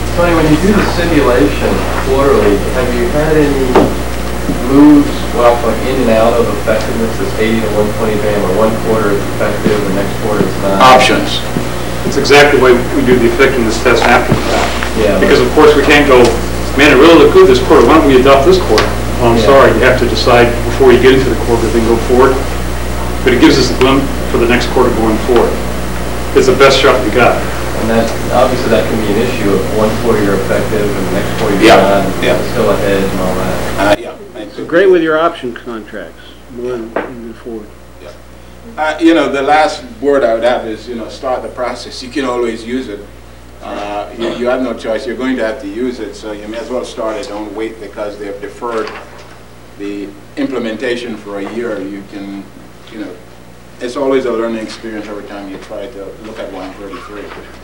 Tony, when you do the simulation quarterly, have you had any moves, well, from in and out of effectiveness, this 80 to 120 band, where one quarter is effective, the next quarter it's not? Options. It's exactly the way we do the effectiveness test after the fact. Yeah. Because of course we can't go, man, it really looked good this quarter, why don't we adopt this quarter? Well, I'm Yeah. sorry, you have to decide before you get into the quarter, then go forward. But it gives us a glimpse for the next quarter going forward. It's the best shot we got. And that, obviously that can be an issue if one quarter you're effective and the next quarter you're Yeah, not, yeah. still ahead and all that. Yeah. So great with your option contracts, moving forward. You know, the last word I would have is, you know, start the process. You can always use it. You have no choice. You're going to have to use it, so you may as well start it. Don't wait because they've deferred the implementation for a year. You can, you know, it's always a learning experience every time you try to look at 133.